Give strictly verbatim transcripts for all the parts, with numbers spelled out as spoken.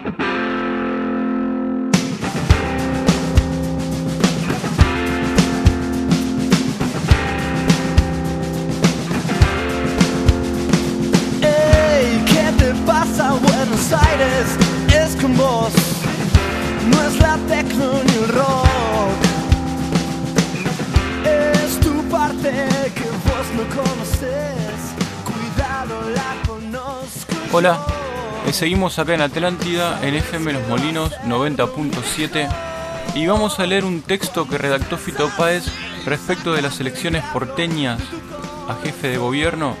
Ey, ¿qué te pasa, Buenos Aires? Es con vos, no es la tecno ni el rock, es tu parte que vos no conoces, cuidado la conozco. Hola, eh, seguimos acá en Atlántida, en F M Los Molinos noventa punto siete, y vamos a leer un texto que redactó Fito Páez respecto de las elecciones porteñas a jefe de gobierno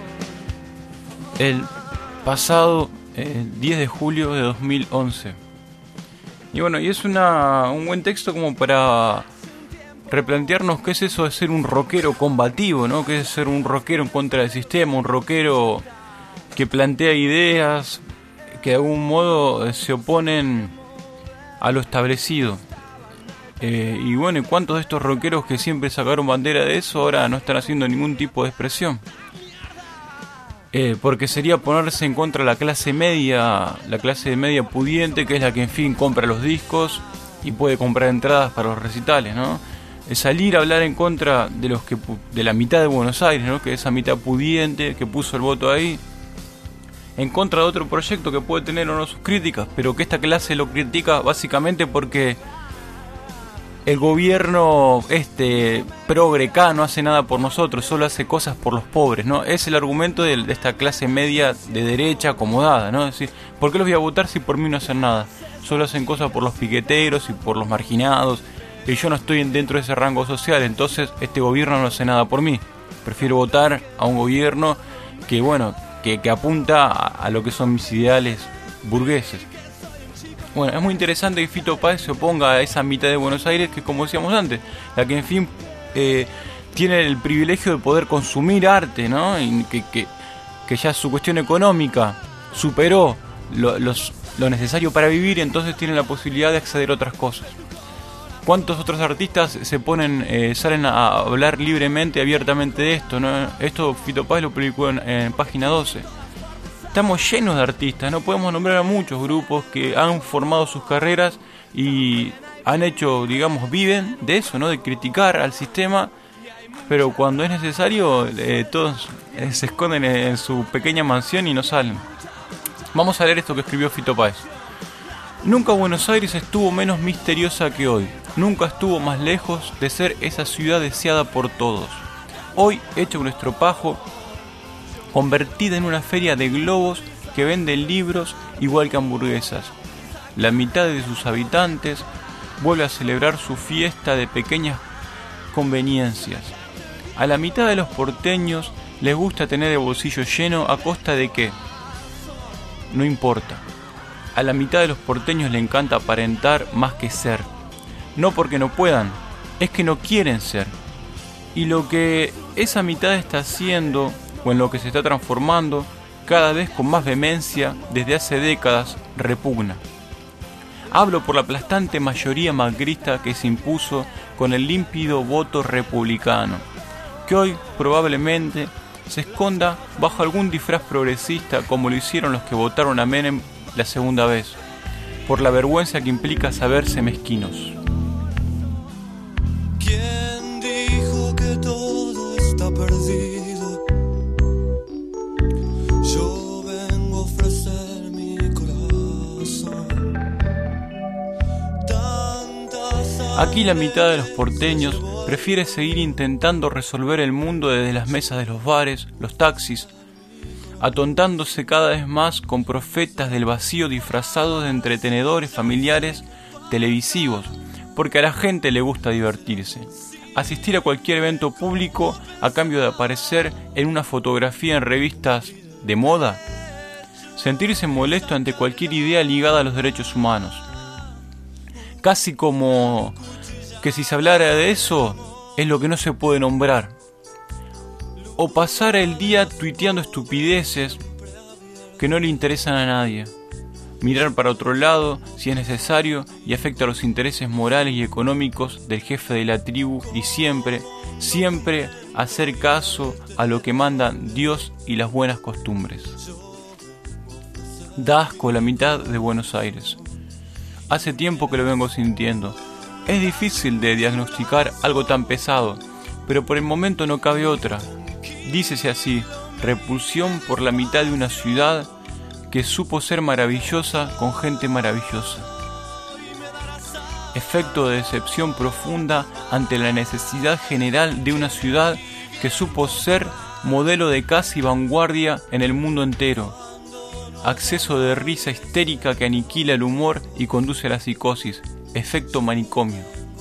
el pasado eh, diez de julio de dos mil once. Y bueno, y es una, un buen texto como para replantearnos qué es eso de ser un rockero combativo, ¿no? Qué es ser un rockero en contra del sistema, un rockero que plantea ideas que de algún modo eh, se oponen a lo establecido. Eh, y bueno, ¿y cuántos de estos rockeros que siempre sacaron bandera de eso ahora no están haciendo ningún tipo de expresión? Eh, porque sería ponerse en contra de la clase media, la clase media pudiente, que es la que en fin compra los discos y puede comprar entradas para los recitales, ¿no? Es salir a hablar en contra de los que de la mitad de Buenos Aires, ¿no? Que esa mitad pudiente que puso el voto ahí, en contra de otro proyecto que puede tener o no sus críticas, pero que esta clase lo critica básicamente porque el gobierno este progre acá no hace nada por nosotros, solo hace cosas por los pobres, ¿no? Es el argumento de, de esta clase media de derecha acomodada, ¿no? Es decir, ¿por qué los voy a votar si por mí no hacen nada? Solo hacen cosas por los piqueteros y por los marginados, y yo no estoy dentro de ese rango social, entonces este gobierno no hace nada por mí. Prefiero votar a un gobierno que, bueno, que, que apunta a, a lo que son mis ideales burgueses. Bueno, es muy interesante que Fito Páez se oponga a esa mitad de Buenos Aires que, como decíamos antes, la que en fin eh, tiene el privilegio de poder consumir arte, ¿no? Y que, que, que ya su cuestión económica superó lo, los, lo necesario para vivir, y entonces tiene la posibilidad de acceder a otras cosas. ¿Cuántos otros artistas se ponen, eh, salen a hablar libremente, abiertamente de esto, ¿no? Esto Fito Páez lo publicó en, en página doce. Estamos llenos de artistas, no podemos nombrar a muchos grupos que han formado sus carreras y han hecho, digamos, viven de eso, ¿no? De criticar al sistema, pero cuando es necesario eh, todos eh, se esconden en su pequeña mansión y no salen. Vamos a leer esto que escribió Fito Páez. Nunca Buenos Aires estuvo menos misteriosa que hoy, nunca estuvo más lejos de ser esa ciudad deseada por todos. Hoy, hecha un estropajo, convertida en una feria de globos que vende libros igual que hamburguesas. La mitad de sus habitantes vuelve a celebrar su fiesta de pequeñas conveniencias. A la mitad de los porteños les gusta tener el bolsillo lleno a costa de qué. No importa. A la mitad de los porteños le encanta aparentar más que ser. No porque no puedan, es que no quieren ser. Y lo que esa mitad está haciendo, o en lo que se está transformando, cada vez con más vehemencia desde hace décadas, repugna. Hablo por la aplastante mayoría macrista que se impuso con el límpido voto republicano, que hoy probablemente se esconda bajo algún disfraz progresista como lo hicieron los que votaron a Menem la segunda vez, por la vergüenza que implica saberse mezquinos. ¿Quién dijo que todo está perdido? Yo vengo a ofrecer mi corazón. Tantas Aquí la mitad de los porteños prefiere seguir intentando resolver el mundo desde las mesas de los bares, los taxis, atontándose cada vez más con profetas del vacío disfrazados de entretenedores familiares televisivos, porque a la gente le gusta divertirse. Asistir a cualquier evento público a cambio de aparecer en una fotografía en revistas de moda. Sentirse molesto ante cualquier idea ligada a los derechos humanos. Casi como que si se hablara de eso, es lo que no se puede nombrar. O pasar el día tuiteando estupideces que no le interesan a nadie. Mirar para otro lado si es necesario y afecta a los intereses morales y económicos del jefe de la tribu, y siempre, siempre hacer caso a lo que mandan Dios y las buenas costumbres. Da asco la mitad de Buenos Aires. Hace tiempo que lo vengo sintiendo. Es difícil de diagnosticar algo tan pesado, pero por el momento no cabe otra. Dícese así, repulsión por la mitad de una ciudad que supo ser maravillosa con gente maravillosa. Efecto de decepción profunda ante la necesidad general de una ciudad que supo ser modelo de casi vanguardia en el mundo entero. Acceso de risa histérica que aniquila el humor y conduce a la psicosis. Efecto manicomio.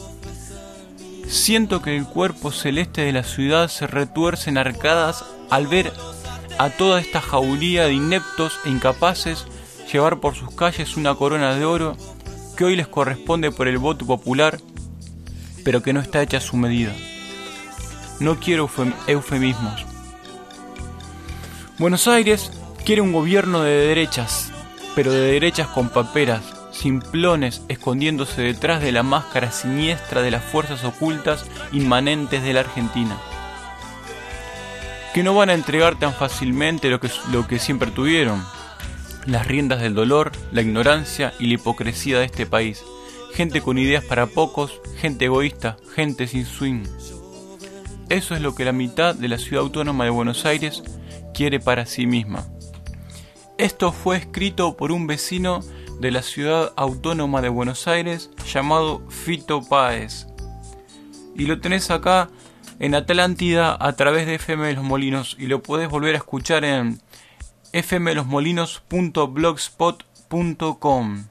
Siento que el cuerpo celeste de la ciudad se retuerce en arcadas al ver a toda esta jauría de ineptos e incapaces llevar por sus calles una corona de oro que hoy les corresponde por el voto popular, pero que no está hecha a su medida. No quiero eufemismos. Buenos Aires quiere un gobierno de derechas, pero de derechas con paperas, simplones escondiéndose detrás de la máscara siniestra de las fuerzas ocultas inmanentes de la Argentina, que no van a entregar tan fácilmente lo que, lo que siempre tuvieron: las riendas del dolor, la ignorancia y la hipocresía de este país. Gente con ideas para pocos, gente egoísta, gente sin swing. Eso es lo que la mitad de la ciudad autónoma de Buenos Aires quiere para sí misma. Esto fue escrito por un vecino de la ciudad autónoma de Buenos Aires llamado Fito Páez. Y lo tenés acá en Atlántida a través de F M Los Molinos, y lo podés volver a escuchar en f m los molinos punto blogspot punto com.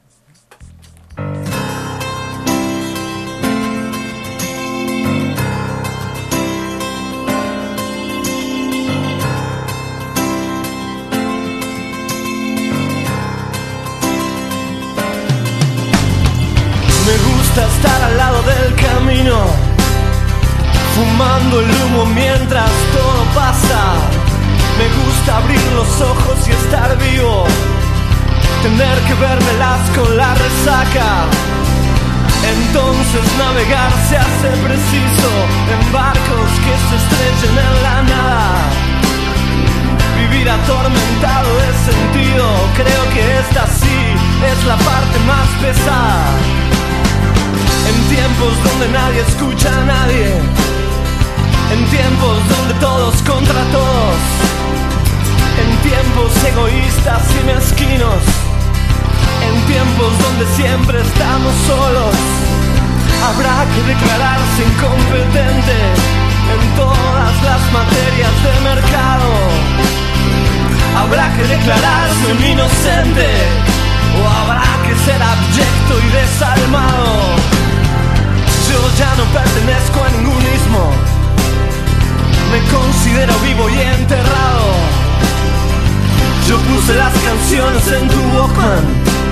Me gusta estar al lado del camino, fumando el humo mientras todo pasa. Me gusta abrir los ojos y estar vivo, tener que vérmelas con la resaca. Entonces navegar se hace preciso en barcos que se estrellen en la nada. Vivir atormentado de sentido, creo que esta sí es la parte más pesada. En tiempos donde nadie escucha a nadie, en tiempos donde todos contra todos, en tiempos egoístas y mezquinos, en tiempos donde siempre estamos solos, habrá que declararse incompetente en todas las materias de mercado. Habrá que declararse un inocente, o habrá que ser abyecto y desalmado. Yo ya no pertenezco a ningún ismo, me considero vivo y enterrado. Yo puse las canciones en tu Walkman,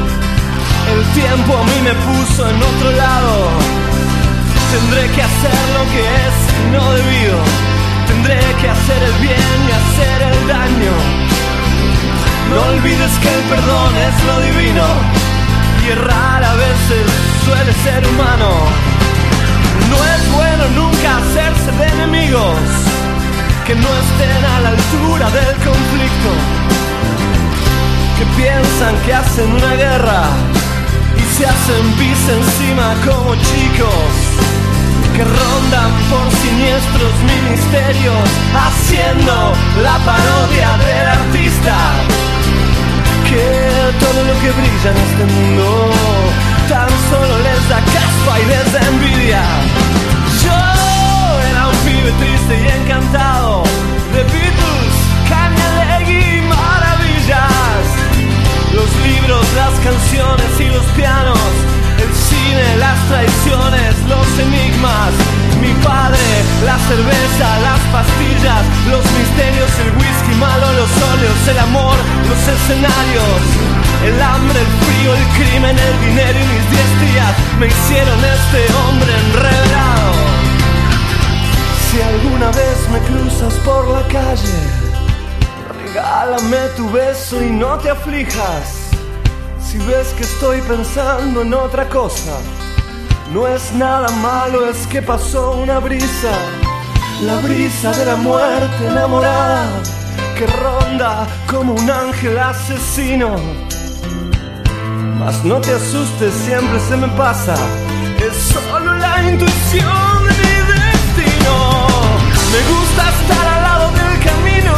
el tiempo a mí me puso en otro lado. Tendré que hacer lo que es no debido, tendré que hacer el bien y hacer el daño. No olvides que el perdón es lo divino, y errar a veces suele ser humano. No es bueno nunca hacerse de enemigos que no estén a la altura del conflicto, que piensan que hacen una guerra y se hacen pis encima como chicos, que rondan por siniestros ministerios haciendo la parodia del artista, que todo lo que brilla en este mundo tan solo les da caspa y les da envidia. Yo era un pibe triste y encantado de Beatles, Cañalegui y maravillas. Los libros, las canciones y los pianos, el cine, las traiciones, los enigmas. Mi padre, la cerveza, las pastillas, los misterios, el whisky malo, los óleos, el amor, los escenarios, el hambre, el frío, el crimen, el dinero y mis diez días me hicieron este hombre enredado. Si alguna vez me cruzas por la calle, regálame tu beso y no te aflijas. Si ves que estoy pensando en otra cosa, no es nada malo, es que pasó una brisa, la brisa de la muerte enamorada, que ronda como un ángel asesino. Mas no te asustes, siempre se me pasa. Es solo la intuición de mi destino. Me gusta estar al lado del camino,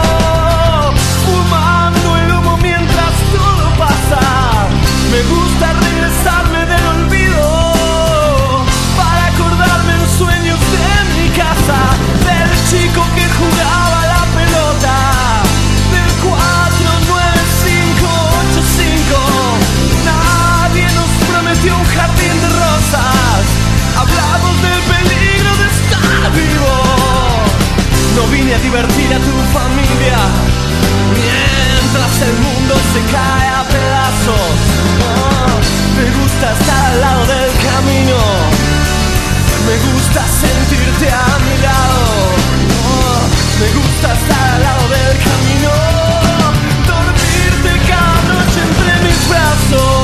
fumando el humo mientras todo pasa. Me gusta regresarme del olvido para acordarme en sueños de mi casa, del chico que jugaba la pelota, del cuatro nueve cinco ocho cinco. Nadie nos prometió un jardín de rosas. Hablamos del peligro de estar vivo. No vine a divertir a tu familia mientras el mundo se cae a pedazos. Oh, me gusta estar al lado del camino. Me gusta sentirte a mi lado. Oh, me gusta estar al lado del camino. Dormirte cada noche entre mis brazos.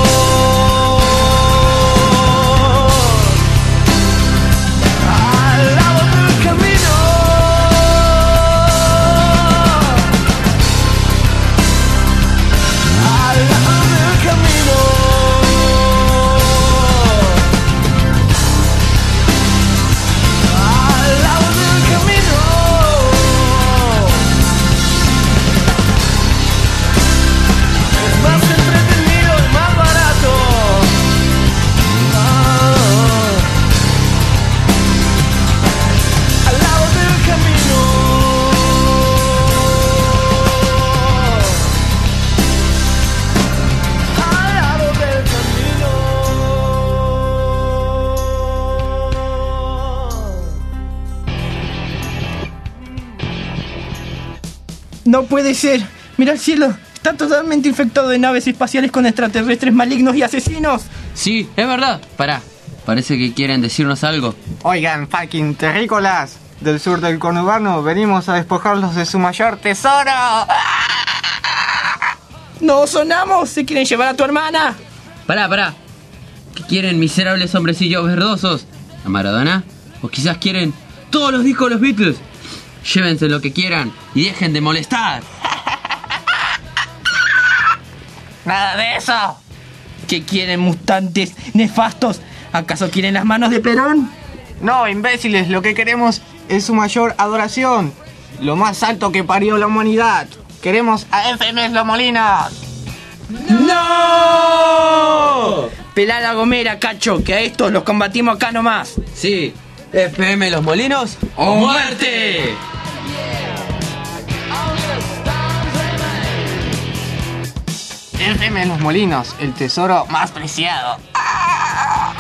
No puede ser. Mira el cielo. Está totalmente infectado de naves espaciales con extraterrestres malignos y asesinos. Sí, es verdad. Pará. Parece que quieren decirnos algo. Oigan, fucking terrícolas del sur del conurbano, venimos a despojarlos de su mayor tesoro. ¡No sonamos! ¡Se quieren llevar a tu hermana! Pará, pará. ¿Qué quieren, miserables hombrecillos verdosos? ¿A Maradona? ¿O quizás quieren todos los discos de los Beatles? Llévense lo que quieran y dejen de molestar. ¡Nada de eso! ¿Qué quieren, mutantes nefastos? ¿Acaso quieren las manos de Perón? No, imbéciles, lo que queremos es su mayor adoración. Lo más alto que parió la humanidad. Queremos a F M Los Molinos. ¡No! Pelá la gomera, cacho, que a estos los combatimos acá nomás. Sí, F M Los Molinos o muerte. F M Los Molinos, el tesoro más preciado. ¡Ah!